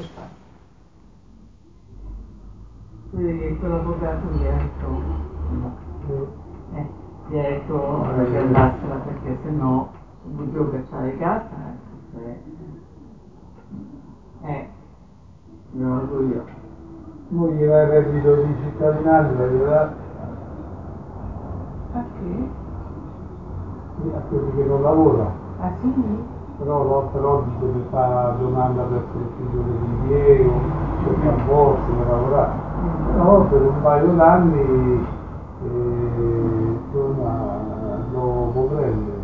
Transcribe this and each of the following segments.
sta. Vedi che quell'avvocato gli ha detto, gli ha detto che andassela perché sennò potevo cacciare casa. Non lo so io. Mo gli dà il reddito di cittadinanza, gli dà Ah sì? a quelli che non lavorano. Ah sì? Però deve fare domanda per titolo di impiego, cerca un posto per lavorare. Però per un paio d'anni insomma lo può prendere.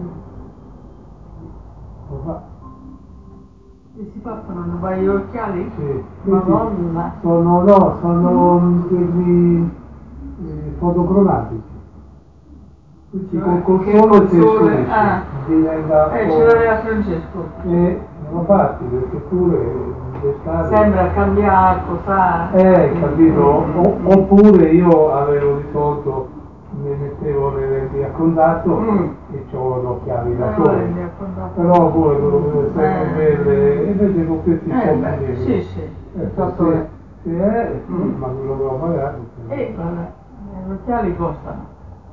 Lo fa. E si passano un paio di occhiali? Sì, Madonna! sì. Sono quelli fotocromatici. Quindi col sole diventa ce l'aveva Francesco. non fatti perché pure d'estate Sembra cambiare cosa. capito? Oppure io avevo risolto, mi mettevo le lenti a contatto e ho gli occhiali da sole, però pure quello che sempre belle e invece con questi pochi Sì, sì. ma quello che ho pagato Vabbè, gli occhiali costano.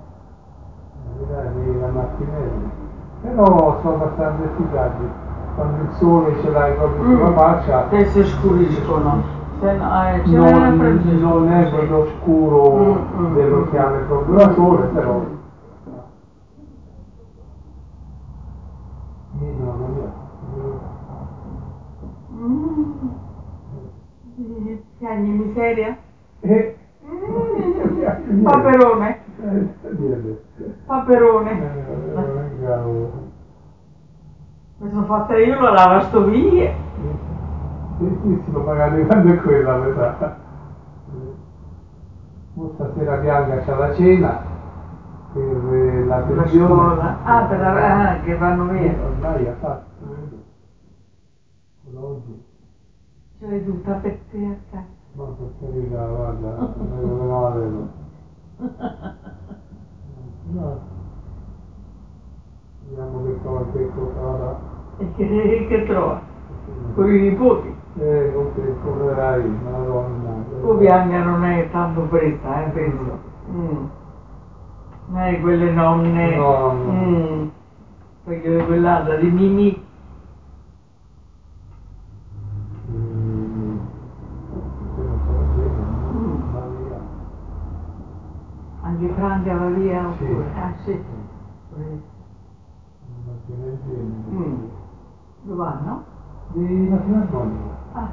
la macchinetta, però sono abbastanza efficaci quando il sole ce l'hai proprio sulla faccia che si scuriscono. Se no, non è quello scuro dell'occhiale proprio da sole, però piagni miseria? e Paperone? Paperone? Mi sono fatta io la lavastoviglie. sì, lo pagate quando è quella metà. Stasera Bianca c'ha la cena per la pensione. Per che vanno via. Ormai ha fatto, oggi. Ce l'hai tutta per te a casa. Ma per carità, guarda, meglio che non l'avevo. No, vediamo che cosa va. E che trova? Con i nipoti? Ok, poverai, madonna. Tu Bianca non è tanto presa, penso. Non è quelle nonne. No. Perché quell'altra di Mimì. Va via. Anche Franca va via Sì. oppure? Ah sì. Dove vanno? Di la filarmonica. Ah.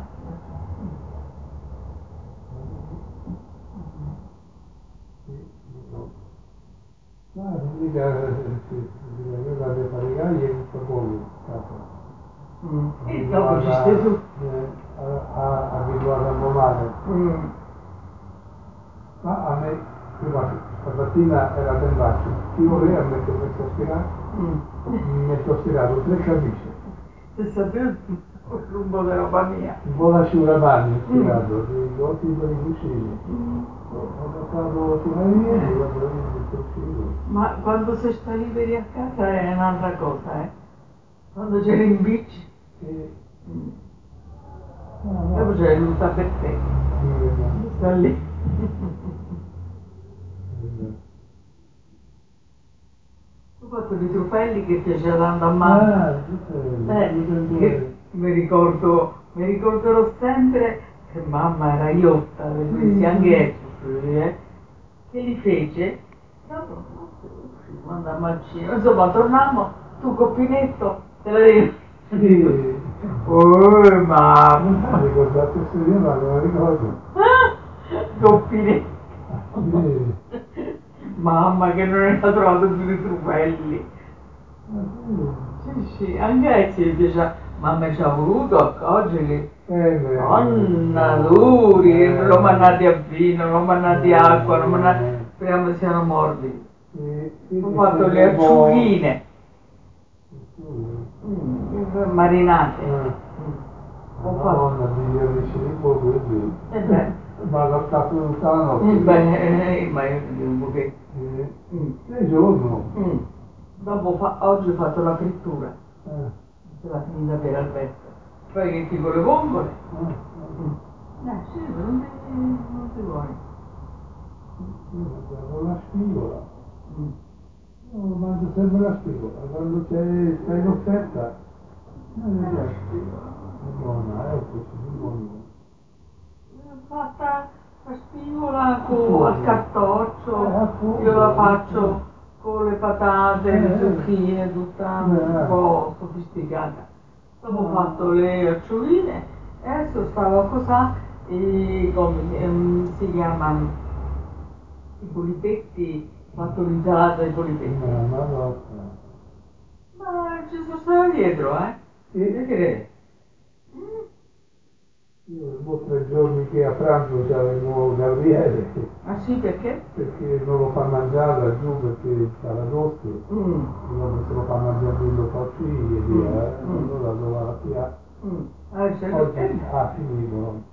Non mica, io la devo fare e tutto poco, E dopo ci stai tu. abituato a male. Ma a me, guarda, stamattina era tembato, io volevo mettere a spirare, mi metto a spirato 3 camicie. Se sapete un po' di roba mia. Un po' l'asciugamani ho spirato, dei gotti per i cuscini. Ho portato fino a ieri, quando è uscito. Ma quando si sta liberi a casa è un'altra cosa, Quando c'è l'imbici. Dopo c'è l'uta per te. Sta lì. Ho fatto dei trofei che piaceva tanto a mamma. Che mi ricorderò sempre che mamma era iotta, per questi anche che li fece. Dopo, quando andammo al cinema, insomma, tornammo, tu coppinetto, te la devi. Oh, mamma! Mi ricordate questo io, ma non lo ricordo. Coppinetto. Mamma che non era trovato più i trufelli. Sì, anche lei ci piaceva. Mamma ci ha voluto accorgerli. Donna duri, non l'ho mandati a vino, non l'ho mandati acqua, non mandati. Speriamo siano morbidi. Ho fatto le acciughine. Marinate. Ho fatto. Madonna, Dio, dice di poco così. Ma l'ho fatto tutta la notte. Ma io ne devo un pochetto. 6 giorni. Dopo oggi ho fatto la frittura. Se la finita per Alberto. spaghetti con le vongole. Sì, non ti vuoi. Con la spigola. Io mangio sempre la spigola, quando c'è in offerta. La spigola. È buona, è buona. Fatta la spigola con il cartoccio, io la faccio con le patate, le zucchine, tutta un po' sofisticata. Dopo ho fatto le acciuine e adesso stavo a cos'ha come si chiamano i polipetti, ho fatto l'insalata di polipetti. Ma ci sono stata dietro, che credi? Io 3 giorni che a pranzo c'era il nuovo Gabriele. Ah sì, perché? Perché non lo fa mangiare laggiù perché sta l'agosto. Allora se lo fa mangiare lì lo fa qui e via. Allora lo va a via. Oggi ha finito.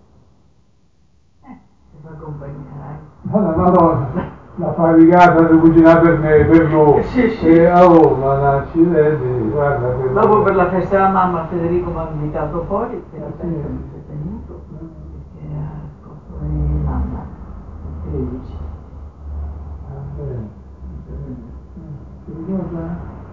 Ti fa compagnia, Ma la Madonna, la faticata di cucinare per me, per lui. Sì. Ma l'accidente, guarda che... Dopo per la festa della mamma Federico mi ha invitato fuori, che la festa non si è tenuto, perché era il corpo di mamma, il 13. Va bene. Ti ricorda?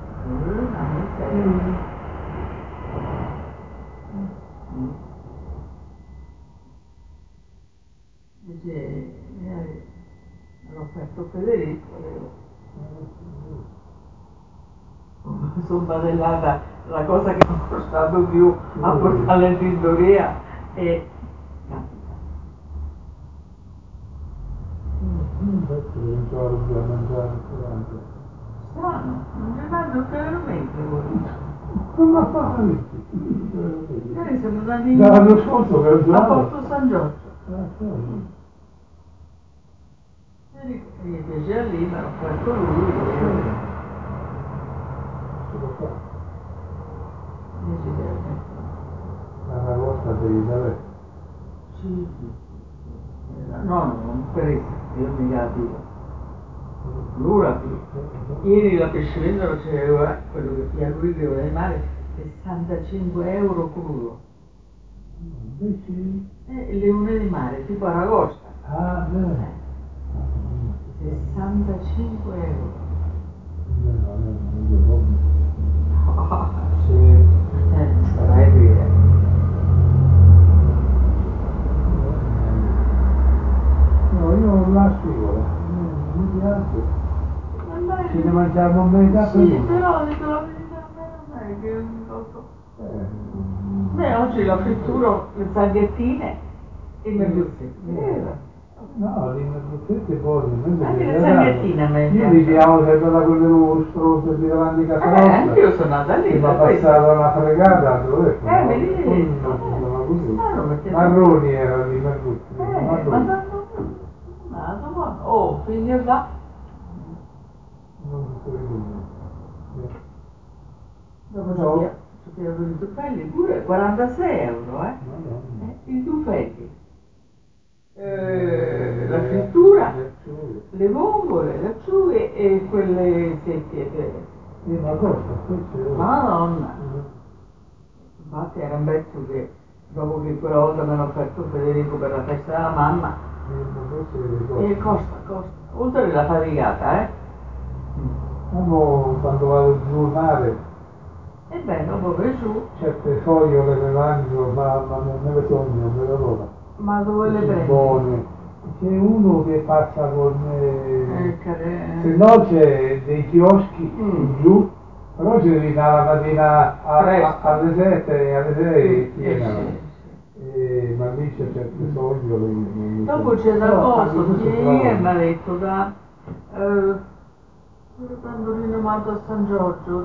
Dice, l'ho offerto Federico, sono badellata, la cosa che mi ha costato più a portarla in tintoria e capita. Adesso cominciavo a mangiare il ristorante. Strano, non ci mangio veramente voi. Come ha fatto lì? Noi siamo andati L'anno scorso che ho a girato. Porto San Giorgio. Gli piaceva lì, me l'ha offerto lui. Ce lo fa. 10 euro. Una volta devi dare. Sì. No, non preso, io mica la piglio. Lui la piglio. Ieri la pescivendolo c'era quello che piglia lui che vuole mare, 65 euro crudo. Il leone di mare, tipo aragosta. Ah, bene. 65 euro. Non io proprio. Sì. Sarai dire. No, io la spigola, mi piace. Ce ne mangiamo metà Sì, però dico la verità, a me non è che non so. Beh, oggi la frittura, le zanghettine e i merluzzetti. No, le merluzzette buone, Anche le zanghettine a me io piacciono. mi piavo sempre da quello stronzo di davanti a casa nostra. Anch'io sono andata lì. Che mi ha passato una fregata, dove ecco, me li non si chiama così. perché Marroni erano i merluzzi, ma marroni. tanto oh, figlio da. Non mi sto ricordando. Dopo ci piacciono i tuffelli pure, 46 euro, i tuffelli. La frittura, le vongole, le acciughe e quelle secche. Ma costa, questo Madonna! Infatti era un pezzo che dopo che quella volta mi hanno offerto Federico per la festa della mamma, e costa, oltre la faticata, Quando vado giù al mare, E beh, dopo che giù, certe fogliole le mangio, ma me le sogno, me le allora. ma dove le prendi? Buone. C'è uno che passa con se no c'è dei chioschi giù, però ci devi andare la mattina alle 7 e alle 6 piena. Ma lì c'è certe fogliole. Dopo c'è da coso, ieri mi ha detto da quando rinomato a San Giorgio,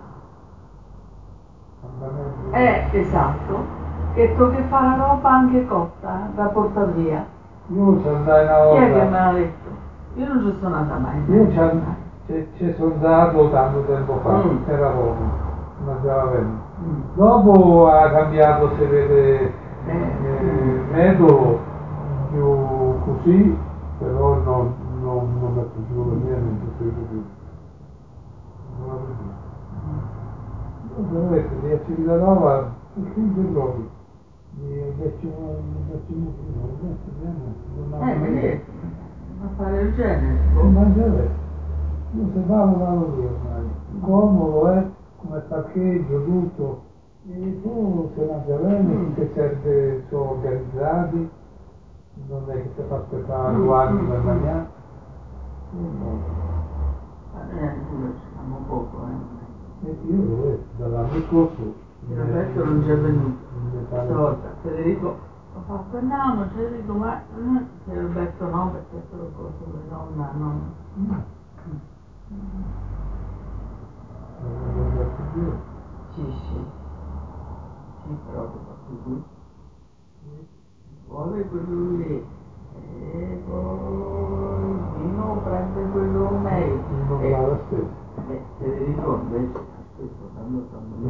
esatto, che tocca fare la roba anche cotta da portare via. Io ci andai una volta. Chi è che me l'ha detto? Io non ci sono andata mai. Io ci sono andato tanto tempo fa, era buono, mangiava bene. Dopo ha cambiato, si vede, metodo più così, però non mi è piaciuto per niente, non ci credo più. Non ho capito. Io ho detto di essere da nuova, che proprio. Vedete, a fare il genere. Io se vado lì ormai. Comodo come parcheggio, tutto. E poi se mangia bene, che serve, sono organizzati, non è che si fa aspettare 2 anni per mangiare. Pure ci siamo poco, Io dove dall'anno scorso Roberto non ci è venuto stavolta. Federico ho fatto andiamo, Federico ma se Roberto no perché solo cose le nonna non. Sì, proprio qui. Vuole quello lì. E poi il vino prende quello meglio. Non va lo stesso. Federico invece stesso quando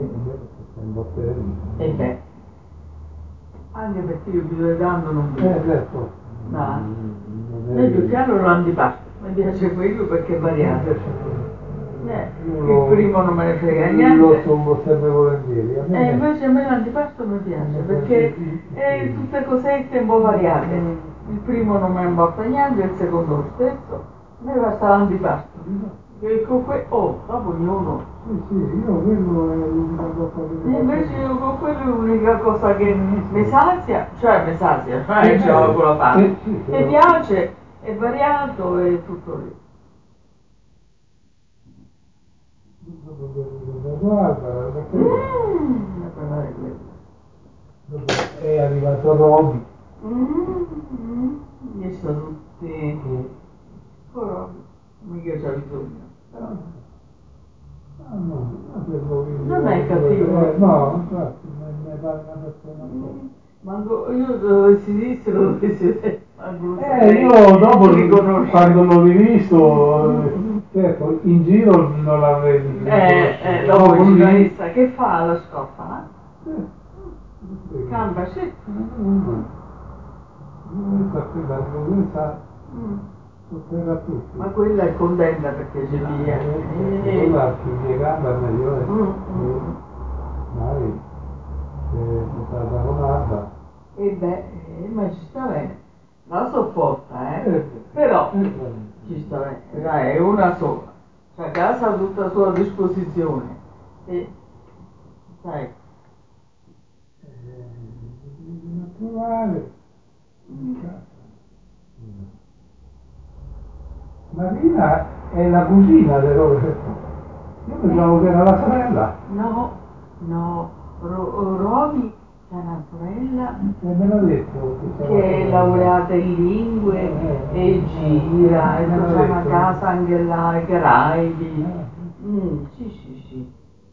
E beh, anche perché io più di tanto non bevo. certo. No. A me più che altro l'antipasto, mi piace quello perché è variato. Il primo non me ne frega niente. Lo so sempre volentieri. Invece a me l'antipasto mi piace perché è tutte cosette un po' variate. Il primo non me ne importa niente, il secondo lo stesso. A me basta l'antipasto. E con dopo ognuno. Sì, io quello è l'unica cosa che mi invece io con quello è l'unica cosa che mi sazia, cioè ce l'ho con la fame. Mi piace, è variato e tutto lì. Guarda, parlare quello. È arrivato Roby. Io sono tutti. Roby, mica c'ha bisogno. Però. Non è cattivo. No, infatti, ne pare una persona. Manco, io dovessi dissero dovessi io dopo quando l'ho rivisto, certo, in giro non l'avrei riconosciuto. Dopo il giornalista che fa la stoffa? Cambia, sì. Ma quella è contenta perché c'è via. Quella più piegata meglio è. Mai, è stata ronata. Ma ci sta bene. La sopporta, però ci sta bene. Dai, è una sola. C'ha casa tutta a sua disposizione. E sai. Naturale. Marina è la cugina di Roberto. Io pensavo che era la sorella. No, Romy c'è una sorella Me l'ha detto che è laureata in lingue e gira e c'è una casa anche là ai Caraibi. Sì.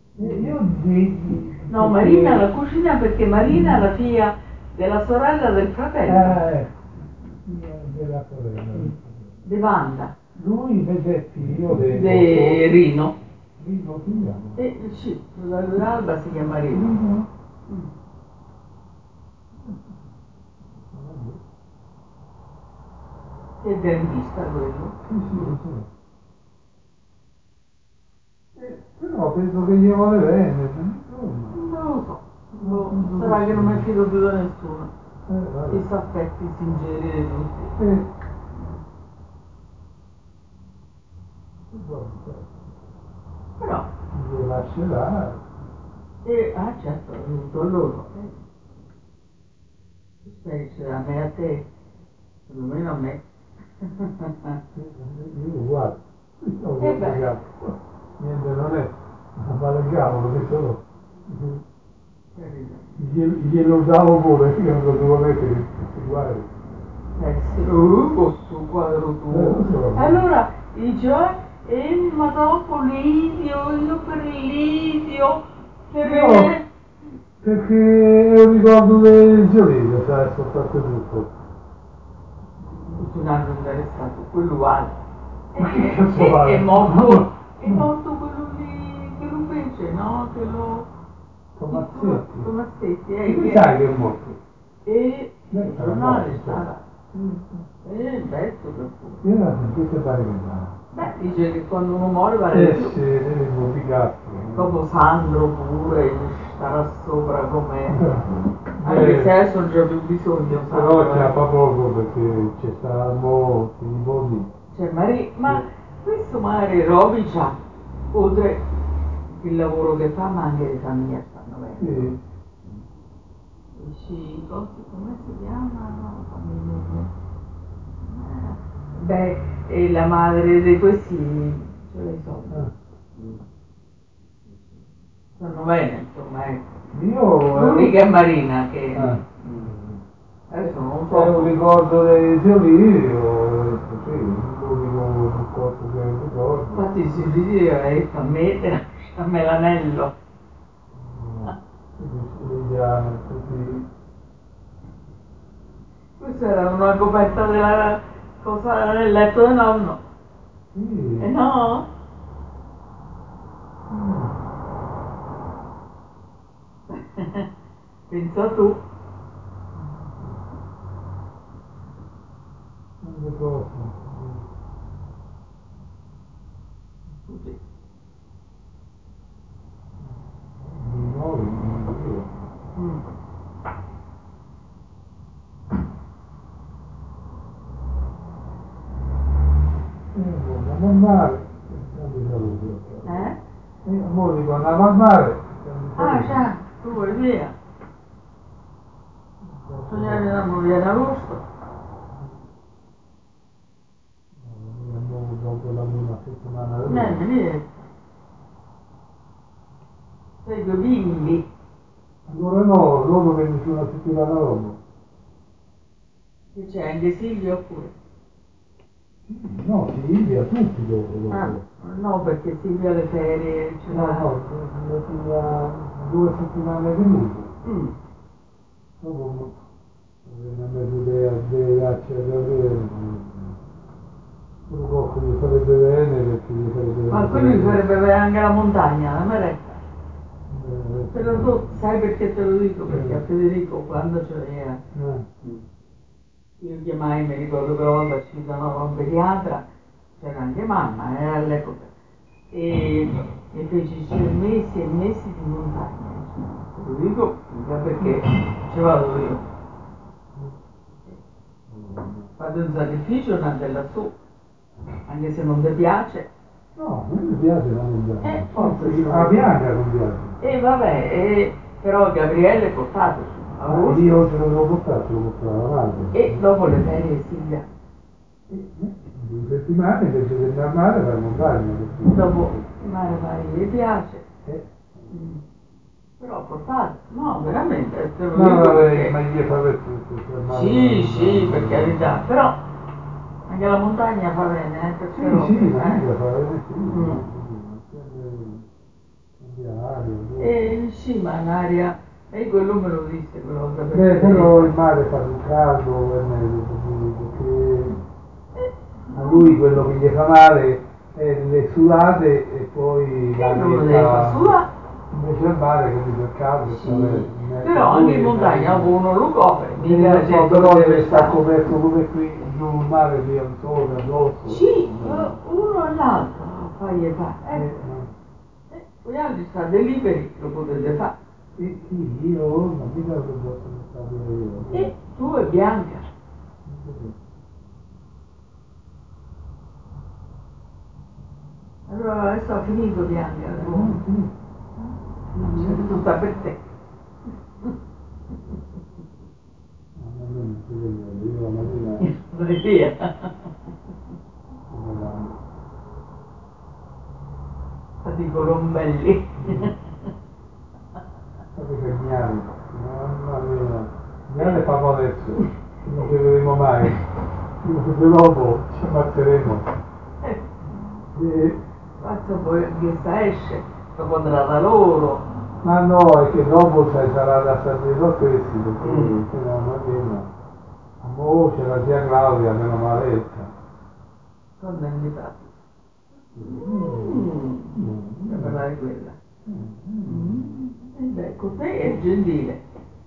No, Marina è la cugina perché Marina è la figlia della sorella del fratello. Della sorella. Di Wanda. Lui invece è figlio di Rino. Rino si chiama? Sì, l'alba si chiama Rino. Che è dentista quello? Sì. Però penso che gli vuole bene, insomma. Non lo so. Sarà che non mi fido più da nessuno. I sospetti sinceri di tutti. Però. Gli lascerà. Certo, è venuto a loro. Specie a me e a te, perlomeno a me. Io guardo, niente non è, ma le cavolo che sono. Glielo davo pure, io non lo devo mettere in questi quadri. Sì, questo quadro tuo. Allora dice, ma dopo Lidio, io per Lidio, perché è un ricordo del Giolino, sai, sono fatte tutto. Non hanno interessato, quello vale. Ma che cazzo vale? È morto quello lì che lo fece, no? Che lo. Tomassetti, che sai che è morto? Il giornale sarà. Pezzo per pure. Io la sentite pare che va. Beh, dice che quando uno muore vale più. Sì, deve mortificarsi. Dopo Sandro pure, starà sopra come. Anche se adesso non c'è più bisogno, però c'è poco perché c'è stato i nipoti. Cioè, ma questo magari Roby c'ha, oltre il lavoro che fa, ma anche le famiglie stanno bene. Sì. Dici, come si chiama? Famiglie. Beh, e la madre di questi ce l'hai soldi. Stanno bene, insomma, ecco. L'unica è Marina che adesso non so. È un ricordo dei zio Livio, sì, l'unico supporto che ricordo. Infatti si diceva, a me lasciami l'anello. Tutti. Questa era una coperta della cosa nel letto del nonno. Sì. E no? Pensa tu. Tante cose. Così. Di noi, di io. Andavo a mare, tanti saluti. Mo dico andavo a mare. Ah già, tu vuoi via. Sognavi andiamo via in agosto. Andiamo dopo la prima settimana del Niente. Sei due bimbi. Allora no, loro venne su una settimana dopo. Che c'è anche Silvia oppure? No, Silvia, tutti dopo. Ah, no, perché Silvia le ferie ce l'ha. No, no, 2 settimane di luglio. Dopo venne a mezzo dei acci a vedere. Quello poco gli farebbe bene perché gli farebbe bene. Ma quello gli farebbe bene anche la montagna, la maretta. Te lo so, sai perché te lo dico? Perché a Federico quando c'era io chiamai, mi ricordo che una volta ci danno un pediatra, c'era anche mamma, era all'epoca, e feci mesi e mesi di montagna. Te lo dico mica perché ci vado io. Fate un sacrificio, andate lassù, anche se non ti piace. No, a me mi piace la montagna. Forse A Bianca non piace. Vabbè, però Gabriele portato su. Io ce lo devo portare, ce lo portava la madre. E dopo le ferie Silvia. 2 settimane invece di andare a mare per montagna. Dopo il mare Mari gli piace. Però portato, no, veramente, te lo No, dico vabbè, perché. ma gli fa per mare. Sì, per carità, però anche la montagna fa bene, per Sì, robe, sì, ma mica fa bene, sì. Cambia aria. Sì, ma in aria, e quello me lo disse quella volta per Però il mare fa più caldo, è meglio così, perché a lui quello che gli fa male è le sudate e poi la non lo deve far sudare. Invece al mare, capito, è caldo, Sì, però anche in montagna dopo uno lo copre, mica lo so, certo però che deve stare coperto come qui, giù il mare qui al sole, addosso. Sì, uno e l'altro, fai. Voi altri state liberi, lo potete fare. Sì, io non mica lo posso stare io. E tu e Bianca. Allora adesso ha finito Bianca. C'è tutta per te. Io la mattina Vai via. Fatti i colombelli. Sapete Gnare, mamma mia, Gnare parlo adesso, non ci vedremo mai, perché dopo ci ammazzeremo. Faccio poi anche sta esce, dopo andrà da loro. Ma no, è che dopo sarà da sacerdote questi, perché se no Marina, mo c'è la zia Claudia, meno maletta. Quando è invitato? Per parlare di quella. Beh, con te è gentile.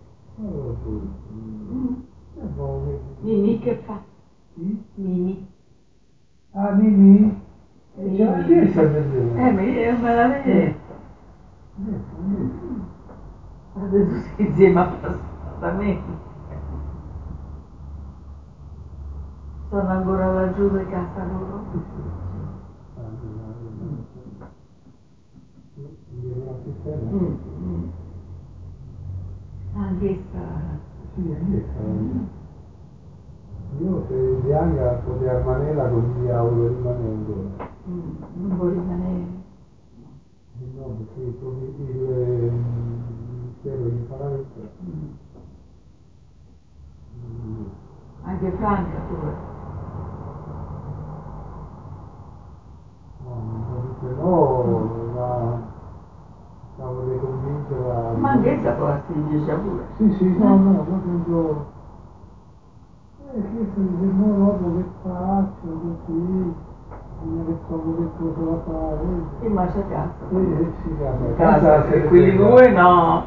Mimì che fa? Mimì. Ah, Mimì? Ce l'hai Mimì. vista Me l'avevi detto. Fate tutti insieme a passare. appartamenti. Sono ancora laggiù di casa loro. Mm, mm. Anche sta. Sì, anche io se Bianca poteva rimanere così volevo rimanere ancora. Non vuoi rimanere. No, perché il Ministero gli farà lettera. Anche Franca pure. No, la stavo di convincere. Ma anche sta poi si dice pure. Sì, sì, no, ma penso. Che se dice, no, dopo che faccio, così, che so che cosa da fare. Sì, ma c'è casa. Sì, casa. Casa, se quelli due no.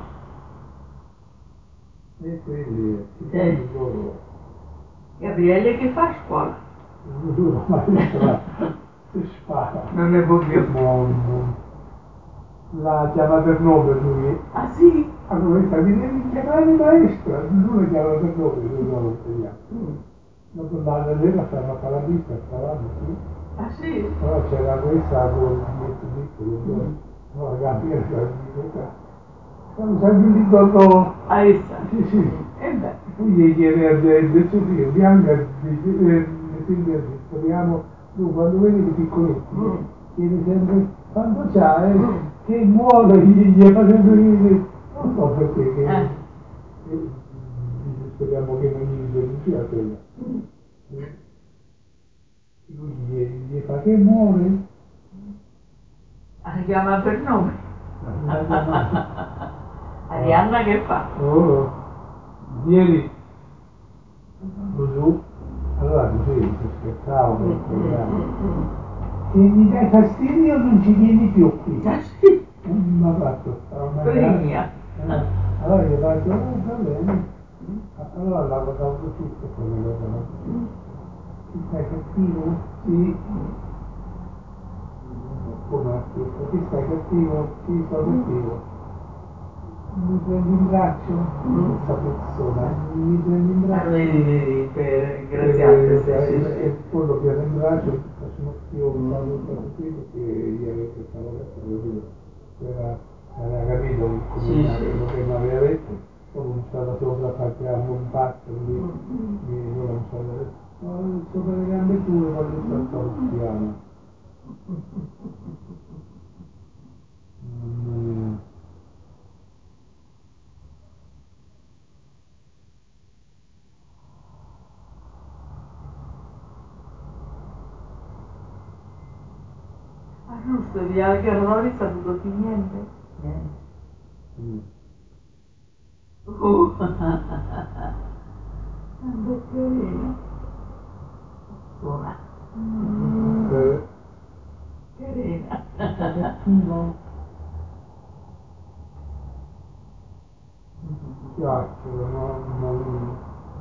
E quelli, si fanno loro. Gabriele che fa a scuola? Dura maestra, si spara. Non ne può più. No. La chiama per nome lui. Ah sì? Allora mi devi chiamare maestra, lui la chiama per nome, lui non lo vediamo. Dopo la sera stanno a fare la vista, stavamo qui. Ah sì? Però c'era questa con il biglietto piccolo, no, la Gabriele siamo sempre lì con A essa? Sì. E beh. Poi gli chiede del suo figlio, Bianca, mi sembra che speriamo, tu quando vedi i piccoletti, chiede sempre, quando c'hai, che muore, gli fa sempre dire, non so perché, che speriamo che non gli denunci a quella. Lui gli fa che muore? La chiama per nome. La chiama. Arianna che fa? Oh, ieri giù, allora così si scherzava per se mi dai fastidio non ci vieni più qui. Ah sì? Mi ha fatto, stava Brigna. allora gli ho fatto, va bene. Allora la guardavo così e poi mi guardavo così. Ti stai cattivo? Sì. Come ha chiesto, ti stai cattivo? Sì, sto cattivo. Mi prendi in braccio? Questa persona, mi prendi in braccio? Vedi, per graziate, E poi lo preso in braccio e faccio io stavo qui perché ieri che stavo capito, aveva capito quello che mi aveva detto, poi non stava sopra a farci un patto lì, e quello non stava detto, no, sopra le gambe tue voglio stare piano. Mamma mia. Ah giusto, via Carroli sta tutto più niente? Niente. Che carino. Buona. Carina. Cattivo? Chiacchiere, mamma mia.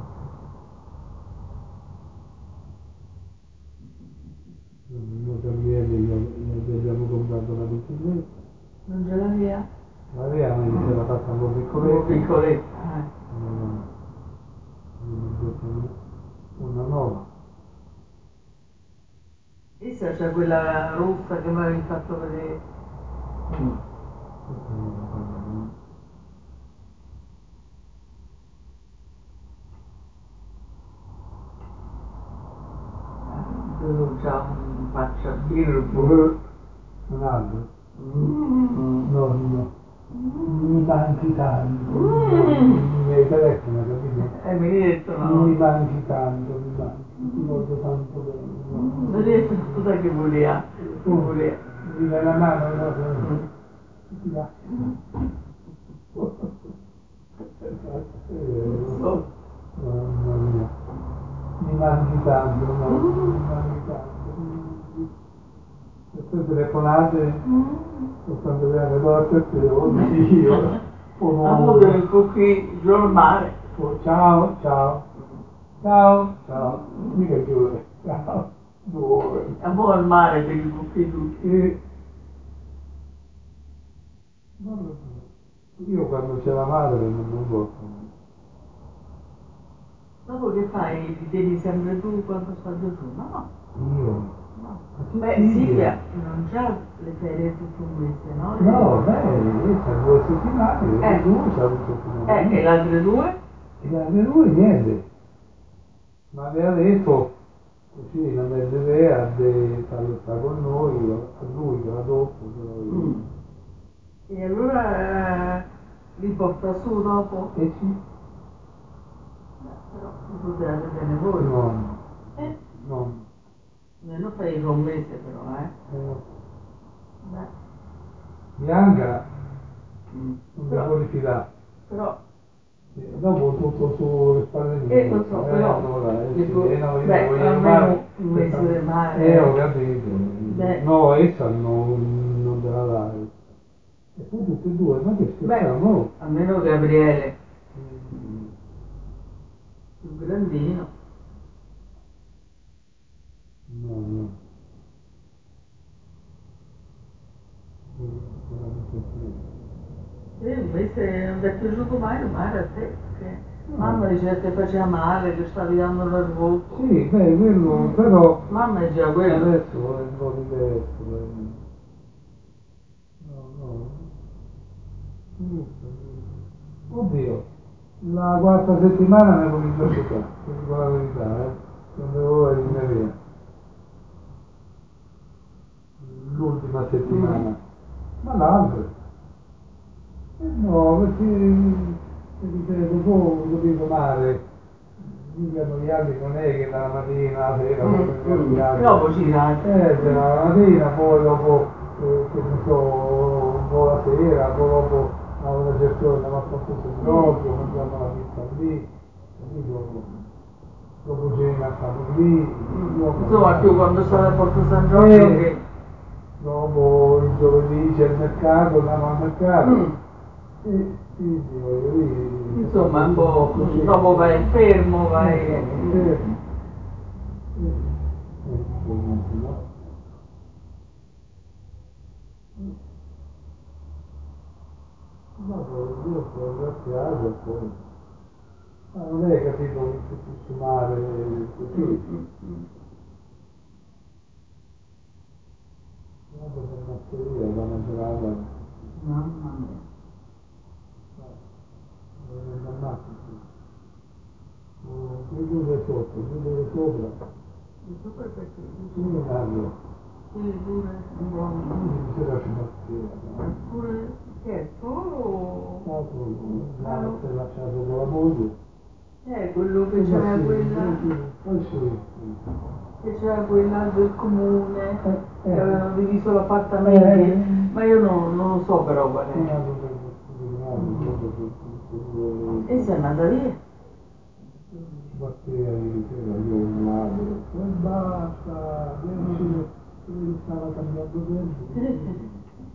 Noi Gabriele gli abbiamo comprato una bicicletta. Non ce l'aveva? L'aveva, ma gli si era fatta un po' Un piccoletta. po' piccoletta, Ne detto una nuova. Essa c'è quella rossa che mi avevi fatto vedere. Questa non la fanno, Tu c'ha un faccia birbo. Un altro? No. Mi manchi tanto. Mi hai telefono, capito? Mi hai detto no. Mi manchi tanto, mi manchi. Ti voglio tanto bene. Non riesco a cosa che voleva. Che voleva. Mi dai la mano, no? Ti va. So. Mamma mia. Mi manchi tanto, no? Mi manchi tanto. Queste telefonate sono sempre bene, do attenzione, oddio. Ha avuto il cookie giù al mare. Ciao, ciao. Ciao. Mica chiude. Ciao. Dove? A mo' al mare per il cookie tutti. E io quando c'è la madre non posso. Dopo che fai? Li tieni sempre tu quando sta Gesù? No, Io? no. Ma che Beh, figlia? Silvia non c'ha le ferie tutto un mese, no? No, lei c'ha 2 settimane, le due c'ha 2 settimane. E le altre due? E le altre due niente. Ma le ha detto così una mezza idea di farlo stare con noi, a lui che va dopo. Mm. E allora li porta su dopo? E sì, Beh, però li potete vedere voi. no, Eh? no, Almeno fai un mese però, eh? eh, Beh. Bianca Mm. non mi Però, può rifidare. però, Dopo tutto sulle spalle mie. lo so, però, Allora, le sì, può- no, io beh, voglio almeno male. un mese di mare. Ho capito. Beh, No, essa non te la dai. E poi tutte e due, ma che beh, scherziamo? almeno Gabriele, Mm, più grandino. no, no. Veramente sì. E invece non ti è piaciuto mai il mare a te? Perché No. mamma diceva che ti faceva male, che stavi dando nervoso. Sì, beh, quello, Mm. però Mamma diceva quello. adesso è un po' diverso. No, no. Oddio, la quarta settimana mi comincio a scioccare, ti dico la verità, non vedo l'ora di venire via. L'ultima settimana. Mm. Ma l'altra? No, perché, ti ripeto, poi lo dico male, mica noi altri non è che dalla mattina alla sera poi prendiamo il viaggio. Dopo girate. La mattina, poi dopo, che ne so, un po' la sera, poi dopo a una certa ora andiamo a fare tutto il gioco, mangiamo la pizza lì, capito? Dopo cena stiamo lì, dopo Insomma, più quando state a Porto San Giorgio eh, che... dopo il giovedì c'è il mercato, andiamo al mercato. Mm. Sì, voglio dire, Insomma, un po', così. dopo vai fermo, vai... Fermo. No? Dopo io sono ringraziato poi. Ma non è capito tutto male così. Vado per masseria, da una serata, Mamma mia. non ammazzo. Chiudere sotto, chiudere sopra, E tu per perché? io cambio. Sì, pure un po'... Mi si lascia masseria. Pure... Che è? Solo... Stato, Ah, si è lasciato con la moglie. quello che c'era quella... Poi sì. Che c'era quella del comune, che Eh, avevano diviso l'appartamento, ma io non lo so però qual non è. hanno per E sei andata via? batteria ieri sera, io un ladro. E basta, esce, che stava cambiando tempo.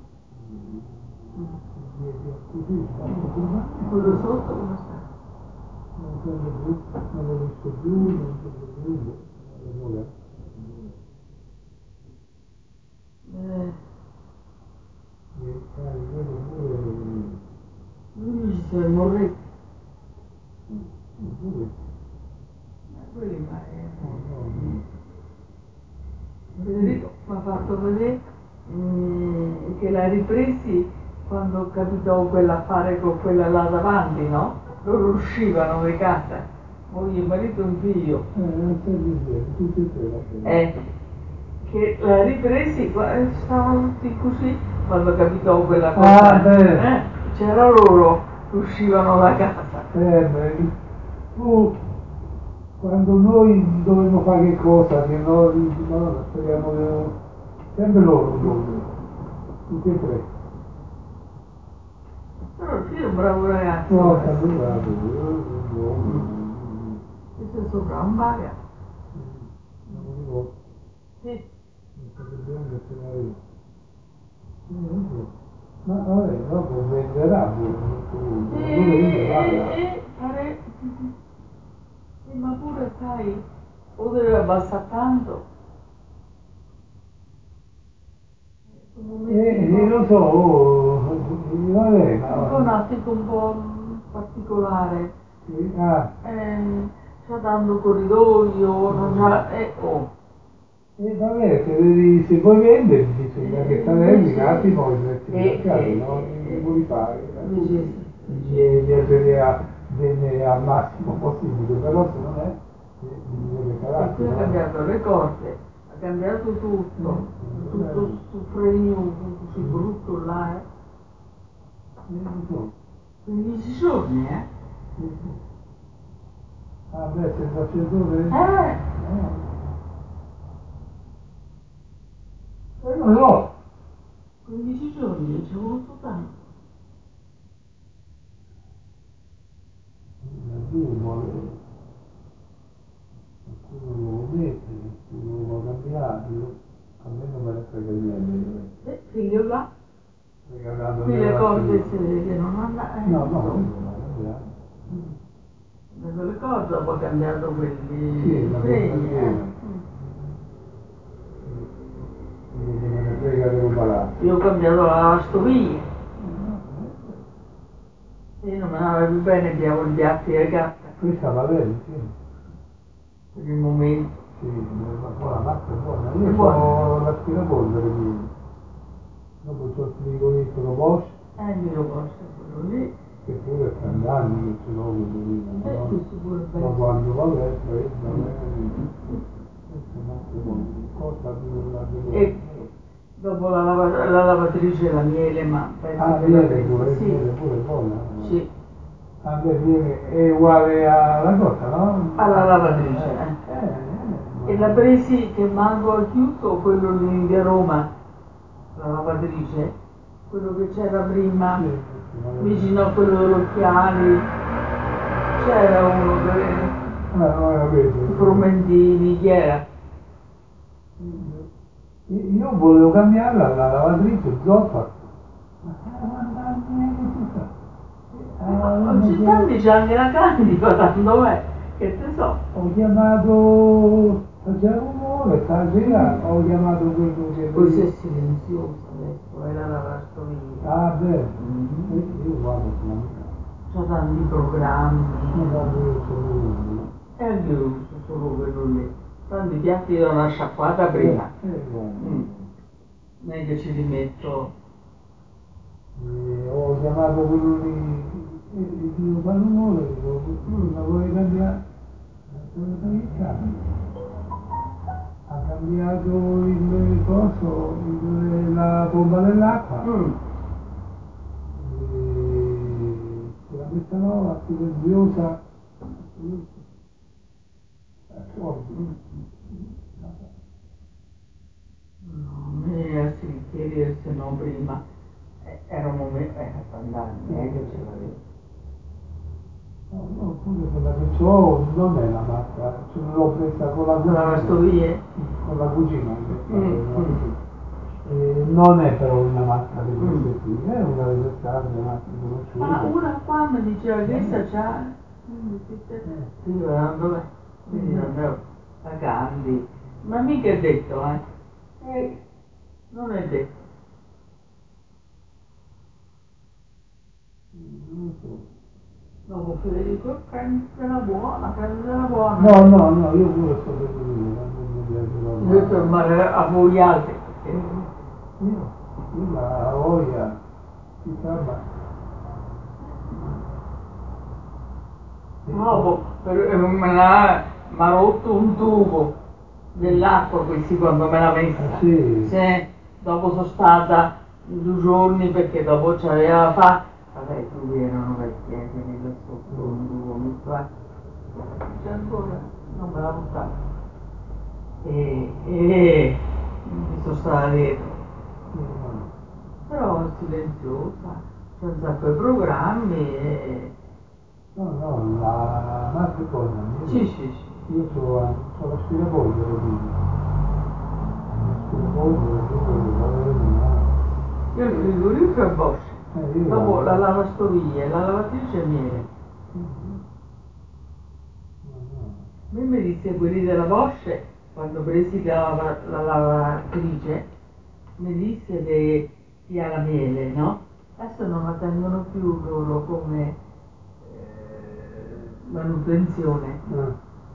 Via così, basta prima. Quello sotto come sta? Non prende più, non l'ho visto più, non prende più. Allora, Eh, vedo pure, lui ci sono morti. pure, Quelli mai. no, Federico mi ha fatto vedere che l'ha ripresi quando capitò quell'affare con quella là davanti, no? Loro uscivano di casa, moglie, marito e un figlio. tutti e tre la sera. Che l'ha ripresi, stavano tutti così quando capitò quella cosa. Ah, beh. C'era loro che uscivano da casa. Beh, tu, quando noi dovremmo fare che cosa, che noi, no, speriamo che sempre loro due, tutti e tre. Però il figlio è un bravo ragazzo. No, stanno bravi, buono. Questo è sopra un baia. Non mi ricordo, Sì. non sto vedendo se la vedo. Ma vabbè, dopo venderà pure, lo vende, guarda. Pare... ma pure sai, o deve abbassare tanto. Io lo so, vabbè, Un po' ma... un attico un po' particolare. Sì, ah, c'ha tanto corridoio, non c'ha... E vabbè, se vuoi vendere bisogna che sarebbe un attimo i prezzi negoziati, no? Che vuoi fare? Mi piacerebbe a vendere al massimo possibile, però se non è, bisogna che E carattere, qui ha no? cambiato le corde, ha cambiato tutto, tutto sto fregno così brutto là, Non so. 15 giorni, Sì, sì. Ah beh, senza accendere? Non so. 15 giorni, ci è voluto tanto. Lui vuole, qualcuno lo mette, qualcuno lo vuole cambiare, a me non me ne frega niente. Figlio là, Regalando qui le corde si vede che non no, andano, no, non va a cambiare. le corde, poi ha cambiato quelli Sì, la fregni, bandiera. Quindi che me ne frega dello palazzo. Io ho cambiato la lavastoviglie, e non me ne va più bene, piavo il piatti e gatta, Questa va bene, sì. per il momento. Sì, ma poi la mazza è buona. È Io buona. ho l'aspirapolvere mio. Dopo c'ho il frigorifero Bosch, Il mio posto è quello lì, che pure è 30 anni che ce l'ho quello lì, no? questo pure è Ma bello. quando va bene, fredda, questa è molto buona. Costa più la E seconda. dopo la lavatrice, la miele, ma penso Ah, che la miele presa, pure, sì, miele pure è buona. sì, Ah, beh, miele è uguale alla cotta, no? alla lavatrice. E la buona. presi che manco ha chiuso quello lì di Roma, la lavatrice, quello che c'era prima, Sì, sì, vicino a quello degli occhiali, c'era uno non la vedo. i frumentini, chi era? Io volevo cambiarla alla lavatrice Zoppa. Ma guarda, niente si sa. Oggi tanti c'è anche la Candida, tanto è, che te so. Ho chiamato, faceva rumore, stasera ho chiamato quello che Questo è silenzioso adesso, è la lavastoviglie. Ah, beh, io guardo sulla mia. C'ha tanti programmi. Non guardo io solo uno. E anche io uso solo quello lì. Tanti piatti do una sciacquata prima. Guarda. Non è che ci rimetto. Ho chiamato quello lì e dico fa rumore, dico, la vuoi cambiare? Che cambia? Ha cambiato il coso, la pompa dell'acqua. Se la messa nuova, silenziosa, soldi. No, me a Sicchieri e se no prima. Era un momento, era andare, che ce l'avevo. No, pure quella che ho non è la marca, ce l'ho presa con la La cucina. lavastoviglie? Con la cucina, non è però una marca di queste qui, è una delle strade marche Ma conosciute. una qua mi diceva che questa c'ha. Sì, ma dov'è? Quindi non è la cambi. Ma mica è detto, non è detto. Non lo so. Dopo Federico, prenditela buona, prenditela buona. No, io pure sto per dire, quando mi piace roba. Io tornare a voi altri, perché Io la voglia, si sa, ma dopo mi ha rotto un tubo dell'acqua questi quando me l'ha messa. sì. Sì, dopo sono stata 2 giorni perché dopo c'aveva fatto. Vabbè, i tubi erano vecchi, quindi là sotto un tubo metto, c'è ancora, non me l'ha buttato. E mi sono stata dietro. Però silenziosa, c'è un sacco di programmi No, la marca è buona. Sì. Io ho l'aspirapolvere lì. L'aspirapolvere, quello va bene, no? Io il frigorifero è Bosch, Io dopo la guardo. lavastoviglie, la lavatrice e miele. A me mi disse quelli della Bosch, quando presi la lavatrice, mi disse che ha la miele, no? Adesso non la tengono più loro come manutenzione.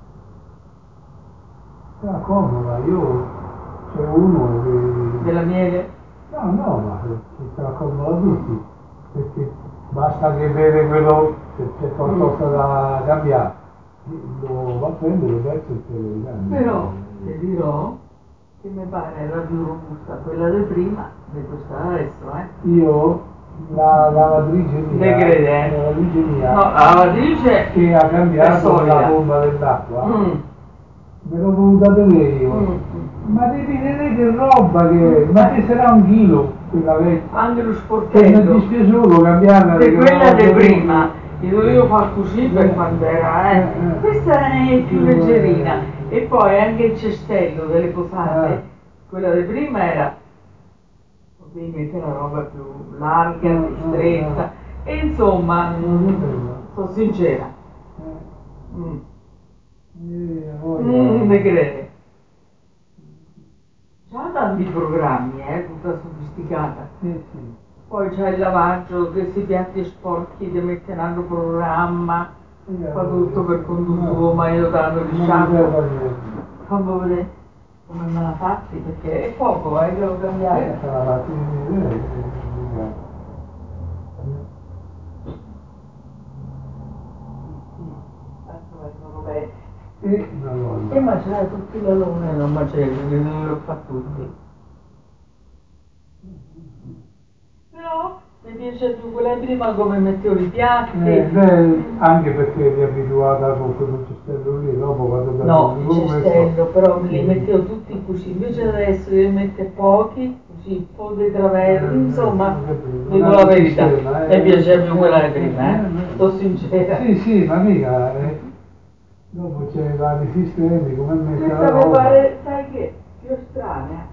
Era comoda, io c'è uno che... Della miele? No, no, ma si te la comoda tutti, perché basta che vede quello, se c'è qualcosa da cambiare, lo va a prendere il pezzo e te lo ricambia. Però ti dirò che mi pare era più robusta quella di prima di questa adesso, Io, la lavatrice mia, Ne crede? la lavatrice mia, No, la lavatrice che ha è cambiato la solida. bomba dell'acqua, me l'ho voluta tenere io. Ma devi vedere che roba che... Ma che sarà un chilo quella vecchia? Anche lo Che mi è sportello dispiaciuto cambiarla. di quella di perché prima, che dovevo far così per quando era, questa è più leggerina. E poi anche il cestello delle posate, quella di prima era ovviamente una roba più larga, più stretta. E insomma, sono sincera. Ne crede. C'ha tanti programmi, tutta sofisticata. Sì. Poi c'è il lavaggio, che se i piatti sporchi ti mette un altro programma, fa tutto per conto suo, ma io tanto di sciacquo. Fammi vedere come me la fatti, perché è poco, che l'ho cambiata. Tanto vengono bene. E macerare tutti i lalone, non macerare, perché non lo fa tutti. Però mi piace più quella di prima come mettevo i piatti. Anche perché eri abituata con quel cestello lì, dopo quando No, il cestello, però me li mettevo tutti così, invece adesso devo mettere pochi, così un po' di traverso, insomma, dico la verità, mi piace più quella di prima, sto sincera. Sì, ma mica, dopo c'è vari sistemi, come mettere la Questa mi roba. pare, sai che, più strana.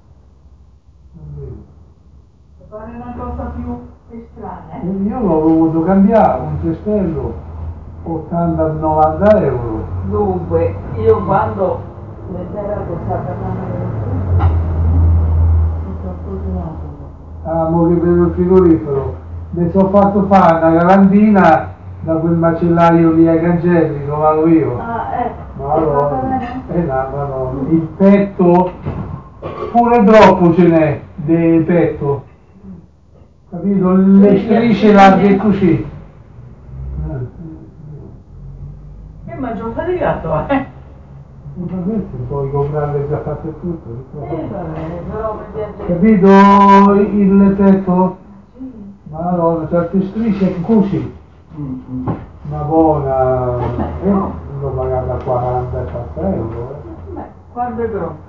Mi pare una cosa più strana. Io l'ho voluto cambiare, un cestello, 80-90 euro. Dunque, io quando l'intera cosa per mo che vedo il frigorifero, mi sono fatto fare una galantina da quel macellaio lì ai cancelli, lo vado io. Madonna, madonna, il petto, pure troppo ce n'è del petto, capito? Le strisce larghe così. Ma ci ho faticato, Ma questo puoi comprarle già fatte tutte. vabbè, però mi piace. Capito il petto? Madonna, certe strisce così. Una buona, l'ho pagata 40 euro. Beh, quanto è grossa?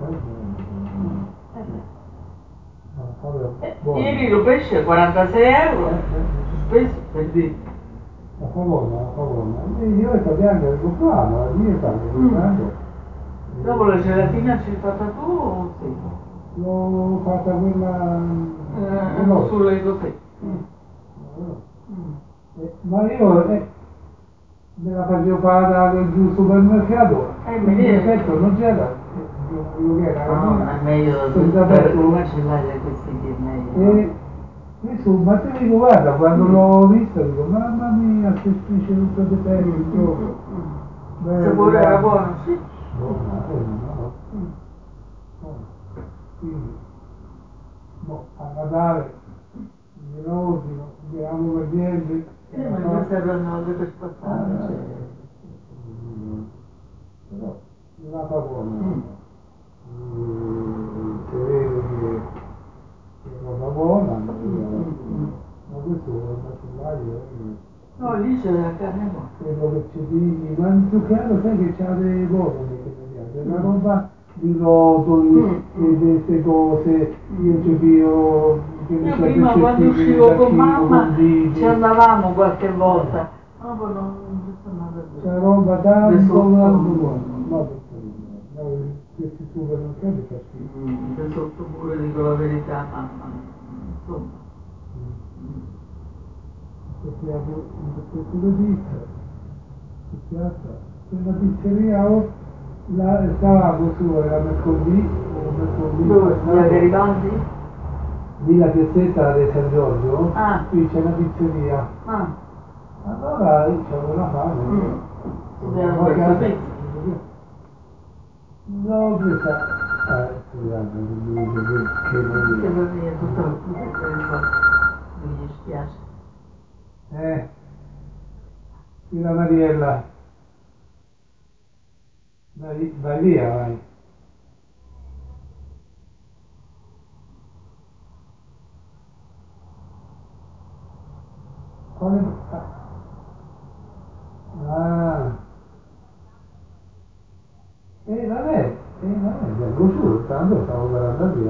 Ieri lo pesce 46 euro, spesso per dire. La favona. Io ho detto bianca, compriamo, la mia sta comprando. Dopo la gelatina ci hai fatta tu o sì? L'ho fatta quella... Sulle così. Ma io me la facevo fare giù al supermercato, mi in viene. effetti non c'era, quello che era, No, è meglio per come ce l'hai le questi che è meglio. Ma te dico, guarda, quando l'ho vista dico, mamma mia, che strisce tutto di petto. Il sapore era buono, sì. Buona, no. Quindi, a Natale, in ordine, vediamo per niente. Ma questa era una per spazzare, Però la fa buona. Si vede che è roba buona, ma questo è un macellaio. No, lì c'è la carne buona. Quello che ci dici, ma più che altro sai che c'ha dei buoni che mi piace, la roba di rotoli, di queste cose, io ci pio, che ne Io so, prima quando uscivo con mamma ci c'è andavamo qualche volta, dopo non sono andata più. roba tanto buona, no, questi supermercati fa schifo. Che sotto pure dico la verità, ma insomma. Perché un pezzetto di pizza, si piazza, quella pizzeria stavamo su, era mercoledì, Dove? Via Garibaldi? lì la piazzetta di San Giorgio, qui c'è una pizzeria. Ah. Allora io c'avevo una fame, Abbiamo questa pizza. Scusate, mi dice che non Che va via tutta la mi dispiace. Tira Mariella, vai via, vai. Ah, vabbè, vengo su, tanto stavo guardando via.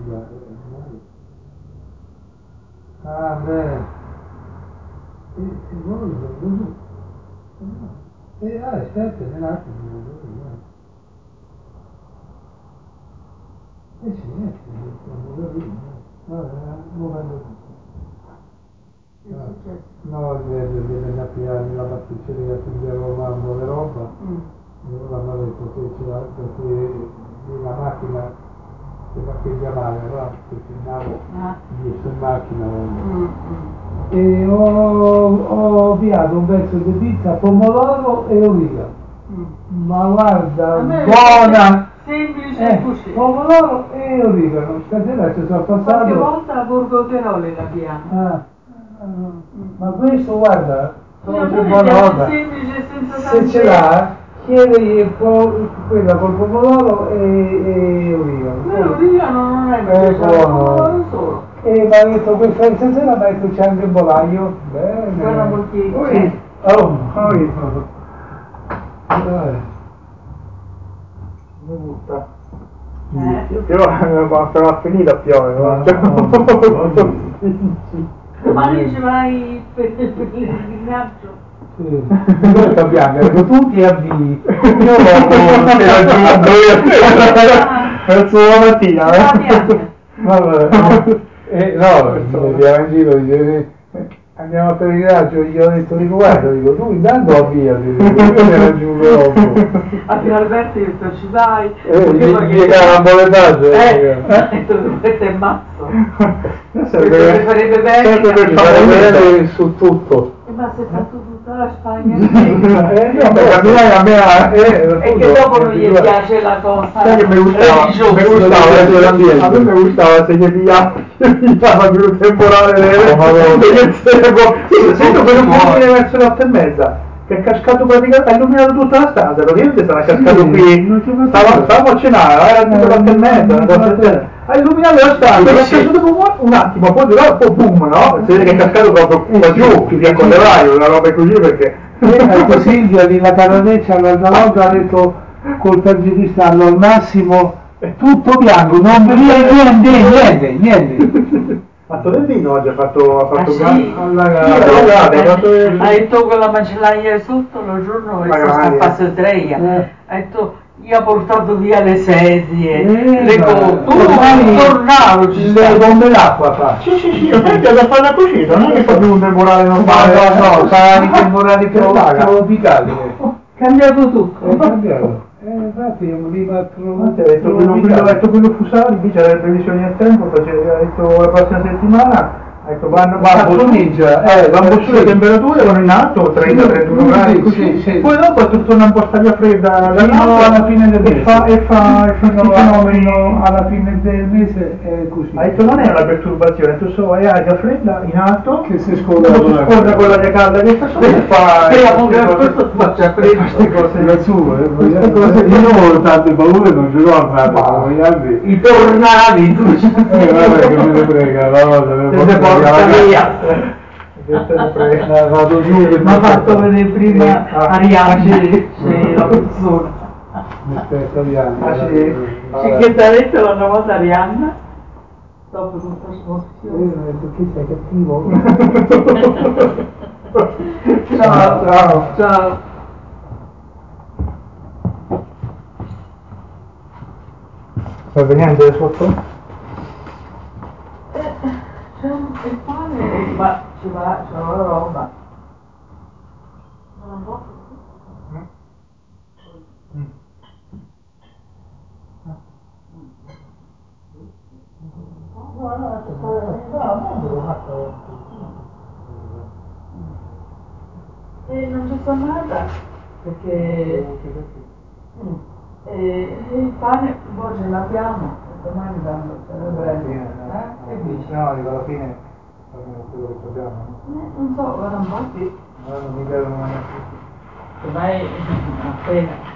Ah, beh, voi vengo su. Aspetta, un attimo, sì, vengo lì. No, non vengo su. Che è successo? No, deve andare nella pasticceria a prendere un le roba. Allora mi ha detto che c'era perché la macchina si parcheggia male, allora firmavo su macchina. E ho avviato un pezzo di pizza, pomodoro e oliva. Ma guarda, buona! Semplice così. Pomodoro e origano. Stasera ci sono passato. Qualche volta a Borgo Teroli l'abbiamo. Ma questo guarda, Semplice senza se ce l'ha, chiede quella col pomodoro e origano. L'origano non è il pomodoro solo. E mi ha detto questa stasera mi ha detto c'è anche il bolaglio. Bene. Guarda perché mi butta. Però sarà finita piove, ma lì ci vai per il Sì, bianca, tutti avvii. Io ti raggiungo verso la mattina. Vabbè. No, mi andiamo in giro, dice, andiamo a pellegrinaggio, gli ho detto, dico, guarda, dico, tu intanto avviati, io mi raggiungo dopo. A Pino Alberto io detto ci vai, gli cagano un po' le facce. questo è mazzo. Serve farebbe bene per fare bene su tutto. ma se fa tutta la Spagna a me e che dopo non gli piace la cosa sai che mi gustava a me mi gustava se gli pigliava più il temporale sento quello che verso le 8:30 che è cascato praticamente, ha illuminato tutta la stanza, praticamente sarà cascato qui, stavamo a cenare, era tipo le 8:30, ha illuminato la stanza, è sceso dopo un attimo, poi di là un po' boom, no? Si vede che è cascato proprio qua giù, più con le vai, una roba così perché... Ecco Silvia di La Caroneccia l'altra volta ha detto col tergicristallo al massimo tutto bianco, non vedere niente. Ha fatto del vino oggi, ha fatto sì? Ha detto con la macellaia sotto lo giorno che sta a Passetreia ha detto io ho portato via le sedie le tornavo le bombe d'acqua fa sì, aspetta da fare la cucina, non è che fa più un temporale normale, no, fa i temporali tropicali cambiato tutto è cambiato. Infatti io mi ha detto quello Fusari, qui c'era le previsioni del tempo, ha detto la prossima settimana, ha detto vanno su le temperature, vanno in alto, 30-31 gradi, così, poi dopo torna un po' stagia fredda fino alla fine del mese e fa fenomeno alla fine del mese è così. Ha detto non è una perturbazione, ha detto solo è aria fredda in alto che si scorda con l'aria calda che sta sopra e fa queste cose da su, io ho tante paure, non ce l'ho a fare, i tornadi guarda che me ne frega, vado giù mi ha fatto vedere prima Arianna la persona che ti ha detto l'altra volta Arianna dopo tutta smozione perché sei cattivo ciao serve niente sotto? c'è il pane ma c'è la roba non posso non c'è nada perché E il pane poi ce l'abbiamo, domani tanto ce lo prendo. Che dici? No, dico alla fine almeno quello che abbiamo. Non so, guarda un po' qui. Non mi devono Vai appena.